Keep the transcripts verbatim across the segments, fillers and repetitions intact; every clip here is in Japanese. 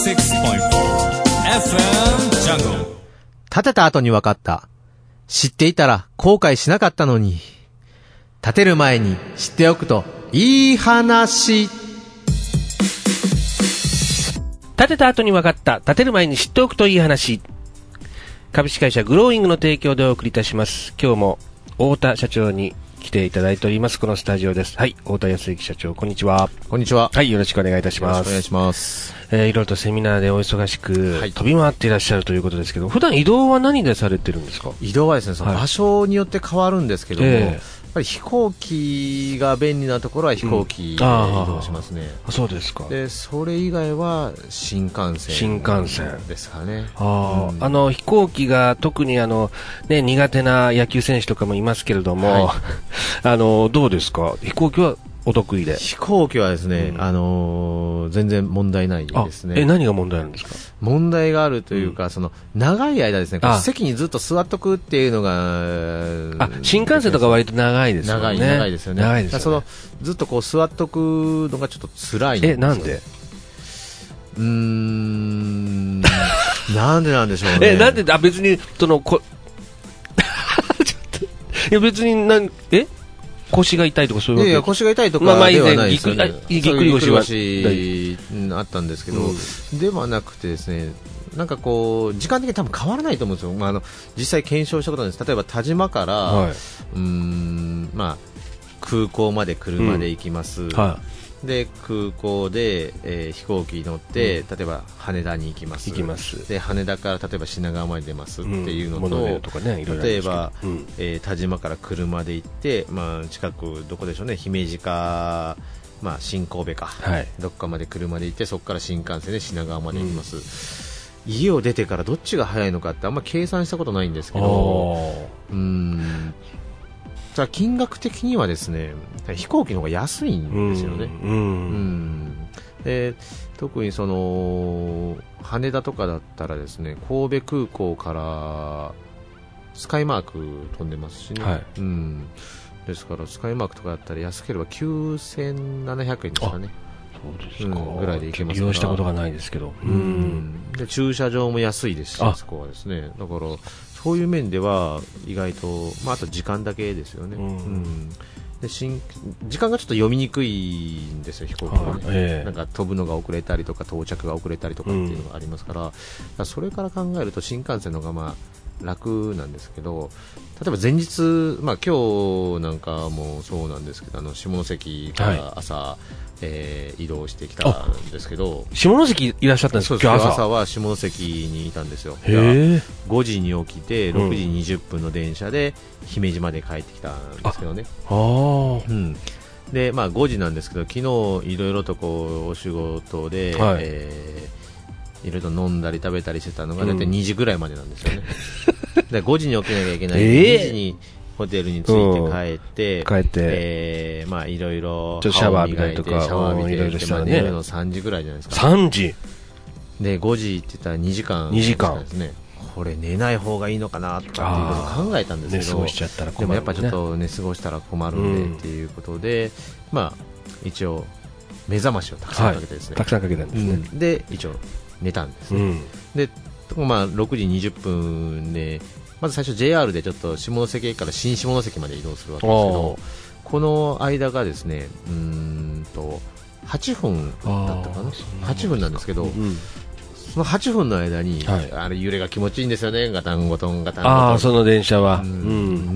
シックスポイントフォー エフエム ジャングル。 建てた後に分かった。知っていたら後悔しなかったのに。建てる前に知っておくといい話。 建てた後に分かった。建てる前に知っておくといい話。株式会社グローイングの提供でお送りいたします。今日も太田社長に来ていただいております。このスタジオです。はい、太田康之社長、こんにちは。 こんにちは。 はい、よろしくお願いいたします。 よろしくお願いします。 えー、いろいろとセミナーでお忙しく、 はい、 飛び回っていらっしゃるということですけど、普段移動は何でされてるんですか？ 移動はですね、その場所によって変わるんですけども、はい、やっぱり飛行機が便利なところは飛行機で移動しますね。うん、 あ、そうですか。 で、それ以外は新幹線。 新幹線ですかね。 あ、うん、あの飛行機が特にあの、ね、苦手な野球選手とかもいますけれども、はい、あのどうですか？飛行機はお得意で。 飛行機はですね、うん、あのー、全然問題ないですね。 え、何が問題なんですか？ 問題があるというか、うん、その長い間ですね、席にずっと座っとくっていうのが、 あ、新幹線とか割と長いですよね。 長い長いですよね。 長いですよね。 そのずっとこう座っとくのがちょっと辛いんですよ。 え、なんで？ うーん、なんでなんでしょうね。 え、なんで、あ、別にそのこちょっと、いや別になんえ。腰が痛いとかそういうわけ？ いやいや、腰が痛いとかではないですよね。ぎっくり腰はあったんですけど、うん、ではなくてですね、なんかこう時間的に多分変わらないと思うんですよ。まあ、あの実際検証したことなんです。例えば田島から、はい、うーん、まあ、空港まで車で行きます。うん、はい、で空港で、えー、飛行機に乗って、うん、例えば羽田に行きます。 行きます。 で羽田から例えば品川まで出ますっていうのと、 うんとかね、いろいろ例えば、うん、えー、田島から車で行って、まあ、近くどこでしょうね、姫路か、まあ、新神戸か、はい、どっかまで車で行ってそこから新幹線で品川まで行きます。うん、家を出てからどっちが早いのかってあんま計算したことないんですけど、うーん、じゃあ金額的にはですね、飛行機の方が安いんですよね。うんうん、で特にその羽田とかだったらですね、神戸空港からスカイマーク飛んでますしね、はい、うん、ですからスカイマークとかだったら安ければきゅうせんななひゃくえんですかね。 そうですか、 うん、ぐらいで行けますから。 利用したことがないですけど、 うん、で駐車場も安いですし、あそこはですね、だからそういう面では意外と、まあ、あと時間だけですよね。うんうん、で新時間がちょっと読みにくいんですよ、飛行機はね、えー、なんか飛ぶのが遅れたりとか到着が遅れたりとかっていうのがありますから、うん、からそれから考えると新幹線の方がまあ楽なんですけど、例えば前日、まあ、今日なんかもそうなんですけど、あの下関から朝、はい、えー、移動してきたんですけど、 下関いらっしゃったんですか？ 今日 朝, 朝は下関にいたんですよ。 へごじに起きてろくじにじゅっぷんの電車で姫路まで帰ってきたんですけどね。 ああ、うん、 で、まあ、ごじなんですけど、昨日いろいろとこうお仕事で、はい、えー、いろいろと飲んだり食べたりしてたのが大体にじぐらいまでなんですよね。でごじに起きなきゃいけない、えー、にじにホテルに着いて帰って、 うん、帰って、 えー、まあいろいろシャワー浴びたりとか、 シャワー浴びて、ね、まあ、寝るのさんじぐらいじゃないですか。 さんじでごじって言ったらにじかん、 にじかんですね。これ寝ない方がいいのかなとかっていうことを考えたんですけど、 寝過ごしちゃったら困る、ね、 でもやっぱちょっと寝過ごしたら困るんでっていうことで、うん、まあ一応目覚ましをたくさんかけてですね、 はい、たくさんかけたんですね、 うん、で一応寝たんですね、うん、でまあ、ろくじにじゅっぷんでまず最初 ジェイアール でちょっと下関駅から新下関まで移動するわけですけど、この間がですね、うーんとはっぷんだったかな、はっぷんなんですけど、うん、そのはっぷんの間に、はい、あれ揺れが気持ちいいんですよね、ガタンゴトンガタンゴトン。 あ、その電車は、 うんうん、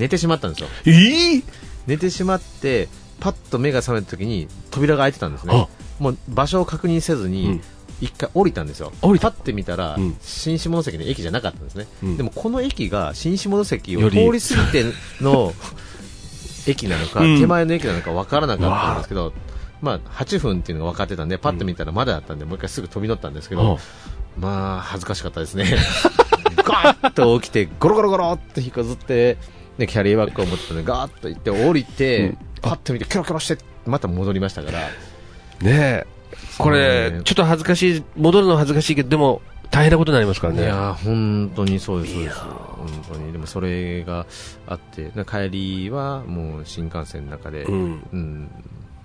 寝てしまったんですよ。 えー、 寝てしまってパッと目が覚めた時に扉が開いてたんですね。もう場所を確認せずに、うん、一回降りたんですよ。パッて見たら、うん、新下関の駅じゃなかったんですね、うん、でもこの駅が新下関を通り過ぎての駅なのか、うん、手前の駅なのか分からなかったんですけど、まあ、はっぷんっていうのが分かってたんでパッと見たらまだだったんで、もう一回すぐ飛び乗ったんですけど、うん、まあ恥ずかしかったですね。ガーッと起きてゴロゴロゴロって引きずって、ね、キャリーバッグを持ってたのでガーッと行って降りて、うん、パッと見てキョロキョロしてまた戻りましたからね。えこれちょっと恥ずかしい、戻るのは恥ずかしいけどでも大変なことになりますからね。 いや本当にそうです、そうです、本当に。でもそれがあって帰りはもう新幹線の中で、うんうん、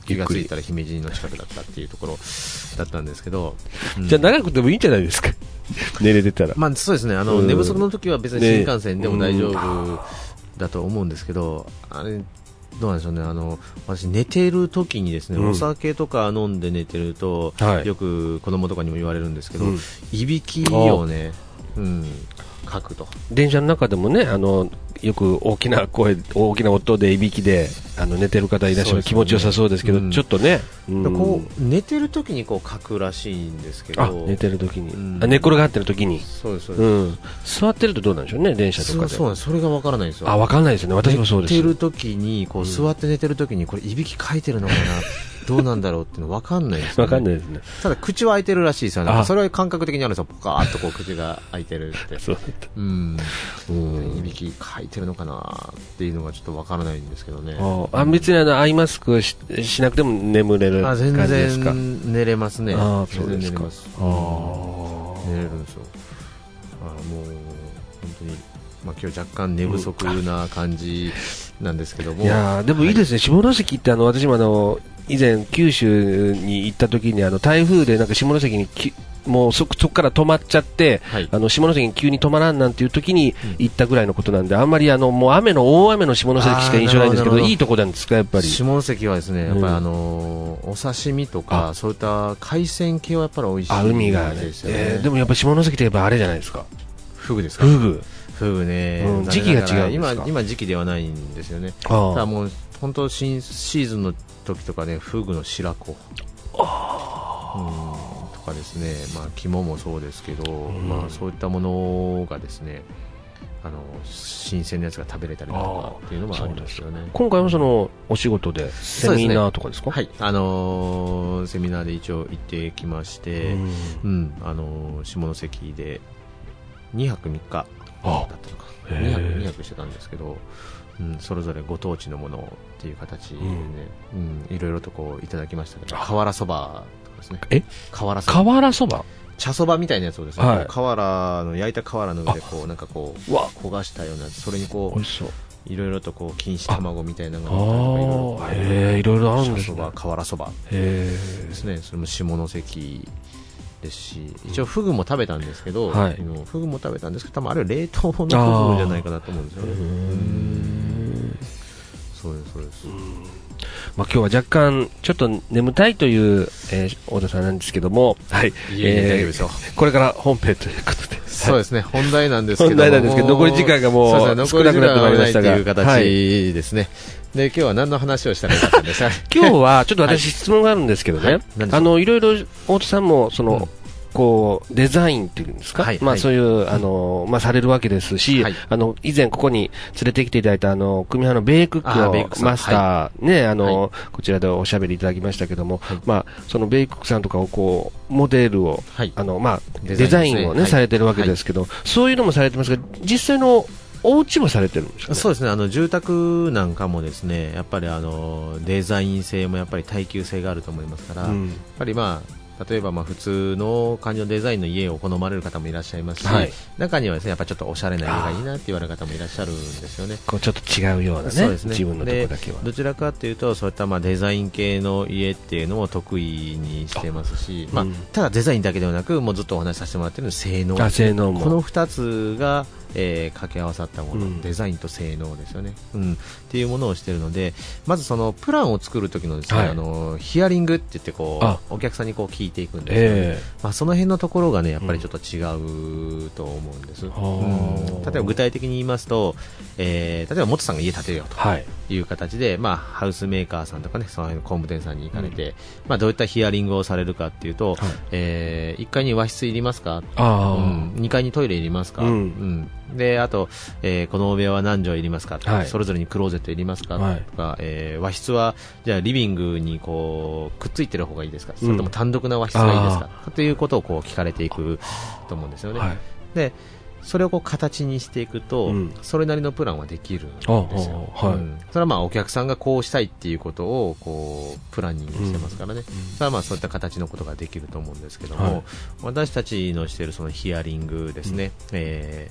気がついたら姫路の近くだったっていうところだったんですけど、 うん、じゃあ長くてもいいんじゃないですか寝れてたら。 まあそうですね、あの、うん、寝不足の時は別に新幹線でも大丈夫だと思うんですけど、ね、あれどうなんでしょうね、あの私寝てる時にですね、うん、お酒とか飲んで寝てると、はい、よく子供とかにも言われるんですけど、うん、いびきをね、うん、かくと。電車の中でもね、あのよく大きな声、大きな音でいびきであの寝てる方いらっしゃる、ね、気持ちよさそうですけど、うん、ちょっとね、 うん、こう寝てる時にこう書くらしいんですけど、 あ寝てる時に、うん、あ寝っ転がってる時に、 そうですそうです、うん、 座ってるとどうなんでしょうね、電車とかで。 そうなんです、それがわからないんですよ。 あ、わからないですよね、私もそうです。 寝てる時にこう座って寝てる時にこれいびきかいてるのかなどうなんだろうっていうのわかんないですよね。 わかんないですね。 ただ口は開いてるらしいですよね。それは感覚的にあるんですよ。ポカーっとこう口が開いてるって。そううん。うん。いびきかいてるのかなっていうのがちょっとわからないんですけどね。 ああ、別にあのアイマスク し, しなくても眠れる感じですか。 全然寝れますね。 あそうですか。 寝れます。あ寝れるんですよ。あもう本当に、まあ、今日若干寝不足な感じなんですけども、 いやでもいいですね、はい、下関ってあの私もあの以前九州に行った時にあの台風でなんか下関にきもう そ, そこから止まっちゃって、はい、あの下関に急に止まらんなんていう時に行ったぐらいのことなんで、うん、あんまりあのもう雨の大雨の下関しか印象ないんですけど、いいとこなんですかやっぱり。 下関はですね、やっぱりあのー、お刺身とかそういった海鮮系はやっぱり美味しいですよね。あ海がね、 えー、でもやっぱ下関といえばあれじゃないですか、 フグですか。 フグフグね、 うん、時期が違うんですか。 今今時期ではないんですよね。ただもう本当新シーズンの時とかね、フグの白子、あ、うん、とかですね、まあ肝もそうですけど、うん、まあそういったものがですね、あの新鮮なやつが食べれたりとかっていうのもありますよね。 今回もそのお仕事でセミナーとかですか。 はい、あのー、セミナーで一応行ってきまして、うん、うん、あのー、下関でにはくみっかだったのか、にはく、にはくしてたんですけど、うん、それぞれご当地のものっていう形でね、うんうん、いろいろとこういただきましたけど、瓦そばとかですね。 え瓦そば、瓦そば、 茶そばみたいなやつをですね、はい、瓦の焼いた瓦の上でこうなんかこう焦がしたようなやつ、それにこういろいろとこう錦糸卵みたいなのがいろいろあるんですね。 茶そば、瓦そばですね。それも下関ですし、一応フグも食べたんですけど、はい、フグも食べたんですけど、多分あれは冷凍のフグじゃないかなと思うんですよね。うーんそうですそうです。 まあ、今日は若干ちょっと眠たいという、えー、太田さんなんですけども、はい、いえいえ、大丈夫ですよ。これから本編ということで、 そうですね、本題なんですけども、 本題なんですけど残り時間がもう少なくなってまいりましたが、 という形ですね。はい、で今日は何の話をしたらよかったんですか。 今日はちょっと私質問があるんですけどね、はい、あのいろいろ太田さんもその、うんこうデザインっていうんですか、はい、まあ、そういう、あのまあ、されるわけですし、はい、あの以前ここに連れてきていただいたあの組派のベイクックのマスター、はい、ね、あの、はい、こちらでおしゃべりいただきましたけども、はい、まあ、そのベイクックさんとかをこうモデルを、はい、あのまあ、デザイン、デザインを、ね、はい、されてるわけですけど、そういうのもされてますが、実際のお家もされてるんですかね。 そうですね、あの住宅なんかもですね、やっぱりあのデザイン性もやっぱり耐久性があると思いますから、うん、やっぱりまあ例えばまあ普通の感じのデザインの家を好まれる方もいらっしゃいますし、はい、中にはですねやっぱりちょっとおしゃれな家がいいなって言われる方もいらっしゃるんですよね。 こうちょっと違うようなね、そうですね、自分のところだけはどちらかというとそういったまあデザイン系の家っていうのも得意にしてますし、まあ、ただデザインだけではなくもうずっとお話しさせてもらっている性能、 性能もこのふたつがえー、掛け合わさったもの、うん、デザインと性能ですよね、うん、っていうものをしているので、まずそのプランを作る時のですね、はい、あのヒアリングって言ってこうお客さんにこう聞いていくんですよね、えーまあ、その辺のところがねやっぱりちょっと違うと思うんです、うん、例えば具体的に言いますと、えー、例えば元さんが家建てようという形で、はい、まあ、ハウスメーカーさんとかねその辺の工務店さんに行かれて、うんまあ、どういったヒアリングをされるかっていうと、はいえー、いっかいに和室いりますか、あ、うん、にかいにトイレいりますか、うんうんであと、えー、このお部屋は何畳いりますか、はい、それぞれにクローゼットいりますか、はい、とか、えー、和室はじゃあリビングにこうくっついてる方がいいですか、うん、それとも単独な和室がいいですかということをこう聞かれていくと思うんですよね、はい、でそれをこう形にしていくと、うん、それなりのプランはできるんですよ、はいうん、それはまあお客さんがこうしたいっていうことをこうプランニングしてますからね、うん、それはまあそういった形のことができると思うんですけども、はい、私たちのしているそのヒアリングですね、うんえー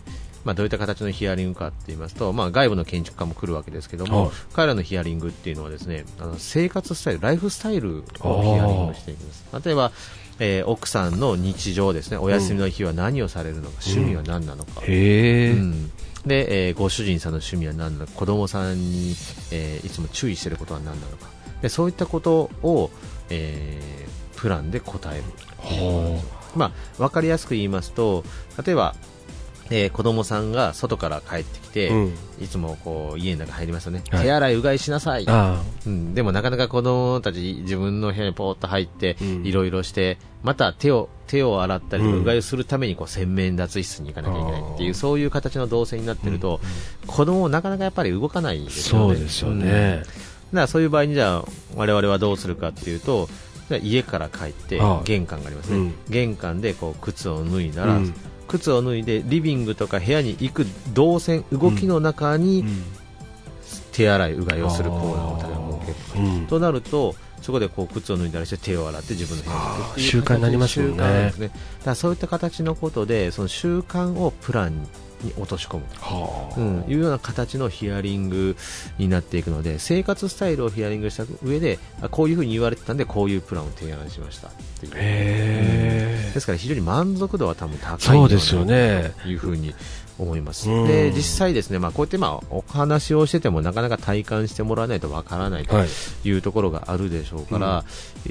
まあ、どういった形のヒアリングかって言いますと、まあ、外部の建築家も来るわけですけども、はい、彼らのヒアリングっていうのはですね、あの生活スタイル、ライフスタイルをヒアリングしていきます。例えば、えー、奥さんの日常ですね、お休みの日は何をされるのか、うん、趣味は何なのか、 うんへーうんで、えー、ご主人さんの趣味は何なのか、子供さんに、えー、いつも注意していることは何なのか、でそういったことを、えー、プランで答える。まあ、分かりやすく言いますと、例えば、えー、子供さんが外から帰ってきて、うん、いつもこう家の中入りますよね、はい、手洗いうがいしなさい、うん、でもなかなか子供たち自分の部屋にポーッと入っていろいろして、また手を手を洗ったりとかうがいをするためにこう洗面脱衣室に行かなきゃいけないっていう、うん、そういう形の動線になっていると、うん、子供なかなかやっぱり動かないですよね。 そうですよね、 うん、だからそういう場合にじゃあ我々はどうするかっていうと、家から帰って玄関がありますね、うん、玄関でこう靴を脱いだら、うん靴を脱いでリビングとか部屋に行く動線動きの中に手洗いうがいをするコーナーを例えば設けるとか、うん、となるとそこでこう靴を脱いだりして手を洗って自分の部屋に行くっていう習慣になりますよね。習慣ですね。 だからそういった形のことでその習慣をプランに落とし込むと、うん、いうような形のヒアリングになっていくので、生活スタイルをヒアリングした上でこういうふうに言われてたんでこういうプランを提案しましたっていう、 へー、 ですから非常に満足度は多分高いそうですよねというふうに思います。で実際ですね、まあ、こうやってまあお話をしててもなかなか体感してもらわないとわからないというところがあるでしょうから、はい、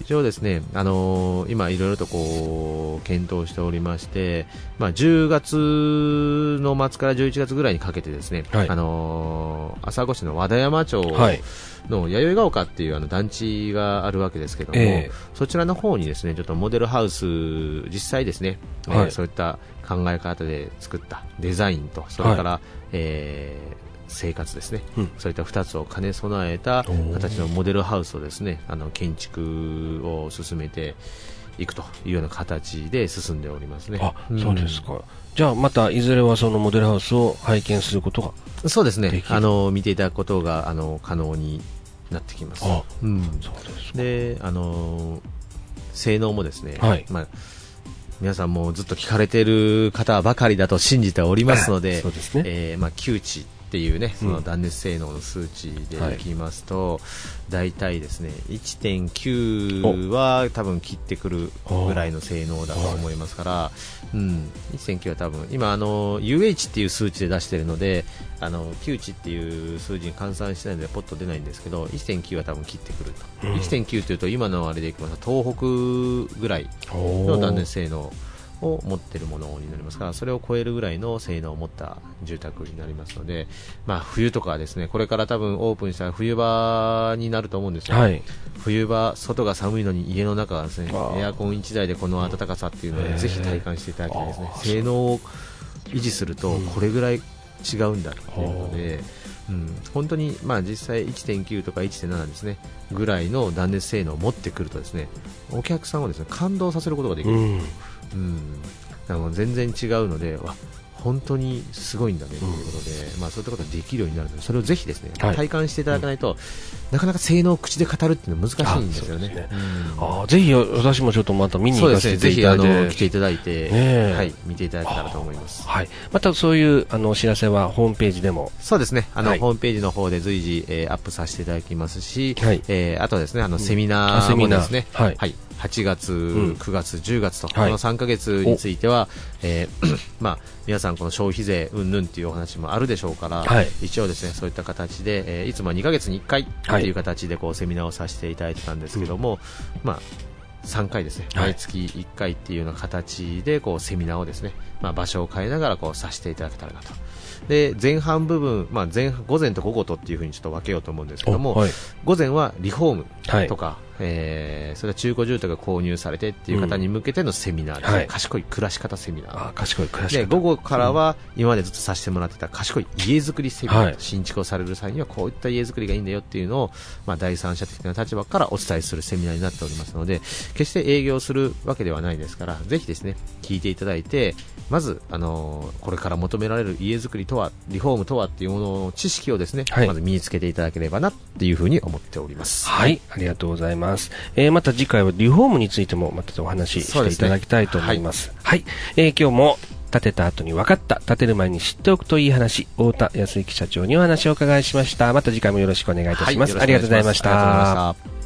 一応ですね、あのー、今いろいろとこう検討しておりまして、まあ、じゅうがつの末からじゅういちがつぐらいにかけてですね、はい、あのー、朝来市の和田山町の弥生ヶ丘っていうあの団地があるわけですけども、えー、そちらの方にですねちょっとモデルハウス実際ですね、はい、えー、そういった考え方で作ったデザインとそれから、はい、えー、生活ですね、うん、そういったふたつを兼ね備えた形のモデルハウスをですねあの建築を進めていくというような形で進んでおりますね。 あ、うん、そうですか。じゃあまたいずれはそのモデルハウスを拝見することがそうですね、あの見ていただくことがあの可能になってきます。 あ、うん、そうですか。 で、あの性能もですね、はい、まあ皆さんもずっと聞かれている方ばかりだと信じておりますので、 そうですね、 えーまあ、きゅう値っていうね、その断熱性能の数値でいきますと、だいたいですね いってんきゅう は多分切ってくるぐらいの性能だと思いますから、うん、いってんきゅう は多分今あの ユーエイチ っていう数値で出しているので、あのきゅう値っていう数字に換算してないのでポッと出ないんですけど いってんきゅう は多分切ってくると、うん、いってんきゅう というと今のあれでいきますと東北ぐらいの断熱性能を持っているものになりますから、それを超えるぐらいの性能を持った住宅になりますので、まあ、冬とかですね、これから多分オープンしたら冬場になると思うんですよ、はい、冬場外が寒いのに家の中がですねエアコンいちだいでこの暖かさっていうのをぜひ体感していただきたいですね。性能を維持するとこれぐらい違うんだというので、うん、本当にまあ実際 いってんきゅう とか いってんなな ですねぐらいの断熱性能を持ってくるとですねお客さんをですね感動させることができる、うんうん、だから全然違うのでわ本当にすごいんだねということで、うん、まあ、そういったことができるようになるのでそれをぜひですね、はい、体感していただかないと、うん、なかなか性能を口で語るっていうのは難しいんですよね。 ああぜひ私もちょっとまた見に行かせていただいて、 そうですね、ぜひあの来ていただいて、ね、はい、見ていただけたらと思います。 はい、またそういうあのお知らせはホームページでもそうですね、あの、はい、ホームページの方で随時、えー、アップさせていただきますし、はい、えー、あとはですねあのセミナーもですね、うん、はいはい、はちがつ、うん、くがつ、じゅうがつと、はい、このさんかげつについては、えーまあ、皆さんこの消費税云々っていうお話もあるでしょうから、はい、一応ですねそういった形で、えー、いつもはにかげつにいっかいっていう形でこうセミナーをさせていただいてたんですけども、うん、まあさんかいですね、毎月いっかいっていうような形でこうセミナーをですね、まあ、場所を変えながらこうさせていただけたらなと。で前半部分、まあ、前午前と午後とっていう風にちょっと分けようと思うんですけども、はい、午前はリフォームとか、はい、えー、それは中古住宅が購入されてっていう方に向けてのセミナーですね、うん、賢い暮らし方セミナー。 あ、賢い暮らし方。 で午後からは今までずっとさせてもらってた賢い家づくりセミナー、はい、新築をされる際にはこういった家づくりがいいんだよっていうのを、まあ、第三者的な立場からお伝えするセミナーになっておりますので、決して営業するわけではないですから、ぜひですね聞いていただいて、まず、あのー、これから求められる家づくりとはリフォームとはっていうものの知識をですね、はい、まず身につけていただければなっていうふうに思っております。 はい、ありがとうございます。えー、また次回はリフォームについてもまたお話ししていただきたいと思います。はい、はい、えー、今日も建てた後に分かった、建てる前に知っておくといい話、太田康之社長にお話をお伺いしました。また次回もよろしくお願いいたします。はい、ありがとうございました。 ありがとうございました。